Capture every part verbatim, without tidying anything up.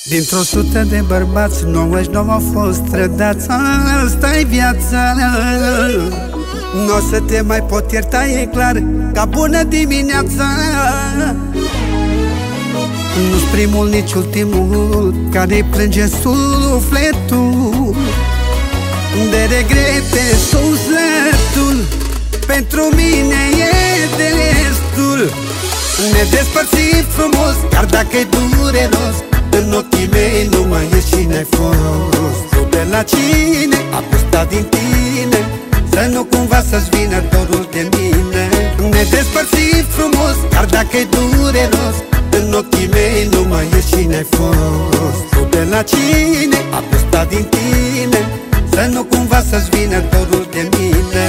Dintr-o sută de bărbați, nouăzeci și nouă au fost trădați. Asta-i viața. N-o să te mai pot ierta, e clar, ca bună dimineața. Nu-s primul, nici ultimul care plânge sufletul de regrete, sufletul. Pentru mine e destul. Ne despărțim frumos, chiar dacă-i dureros. În ochii mei nu mai ești și n-ai fost. Tu de la cine a gustat din tine, să nu cumva să-ți vină dorul de mine. Ne despărțim frumos, chiar dacă-i dureros. În ochii mei nu mai ești și n-ai fost. Tu de la cine a gustat din tine, să nu cumva să-ți vină dorul de mine.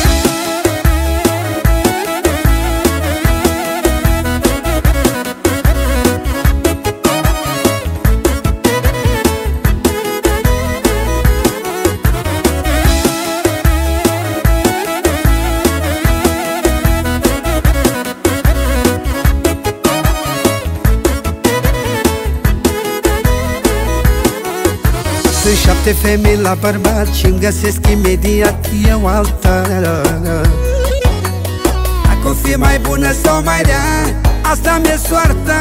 Sunt șapte femei la bărbat și-mi găsesc imediat eu alta. Dacă o fi mai bună sau mai rea, asta mi-e soarta.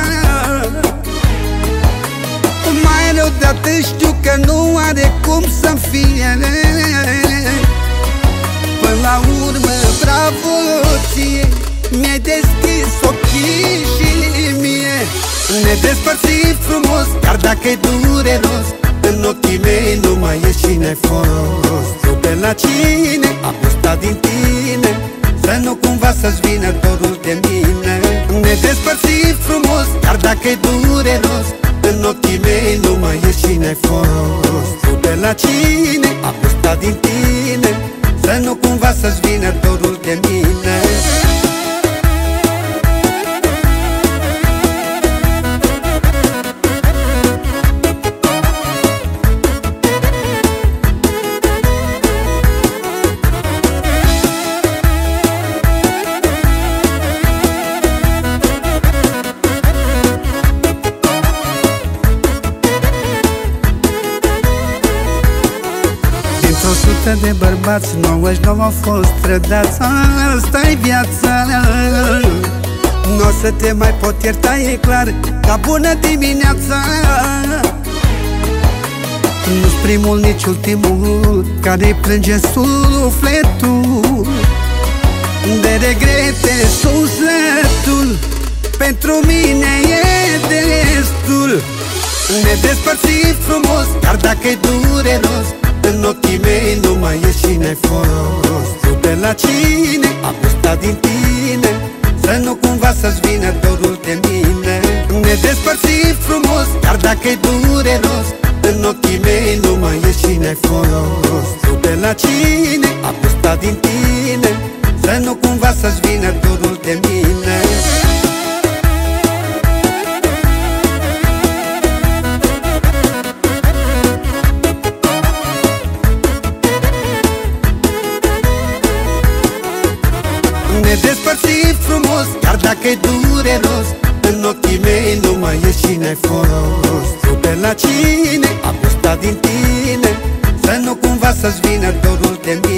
Mai rău de atât știu că nu are cum să-mi fie. Până la urmă, bravo ție, mi-ai deschis ochii și mie. Ne despărțim frumos, chiar dacă-i dureros. În ochii mei nu mai ești și n-ai fost. Tu de la cine a gustat din tine, să nu cumva să-ți vină dorul de mine. Ne despărțim frumos, chiar dacă-i dureros. În ochii mei nu mai ești și n-ai fost. Tu de la cine a gustat din tine, să nu cumva să-ți vină dorul de mine. Dintr-o sută de bărbați, nouăzeci și nouă au fost trădați. Asta-i viața. N-o să te mai pot ierta, e clar, ca bună dimineața. Nu-s primul, nici ultimul care plânge sufletul de regrete, sufletul. Pentru mine e destul. Ne despărțim frumos, chiar dacă-i dureros. În ochii mei nu mai ești și n-ai fost. Tu de la cine a gustat din tine, să nu cumva să-ți vină dorul de mine. Ne despărțim frumos, chiar dacă-i dureros. În ochii mei nu mai ești și n-ai fost. Tu de la cine a gustat din tine, să nu cumva să-ți vină dorul de mine. Ne despărțim frumos, chiar dacă-i dureros. În ochii mei nu mai ești și n-ai fost. Tu de la cine a gustat din tine, să nu cumva să-ți vină dorul de mine.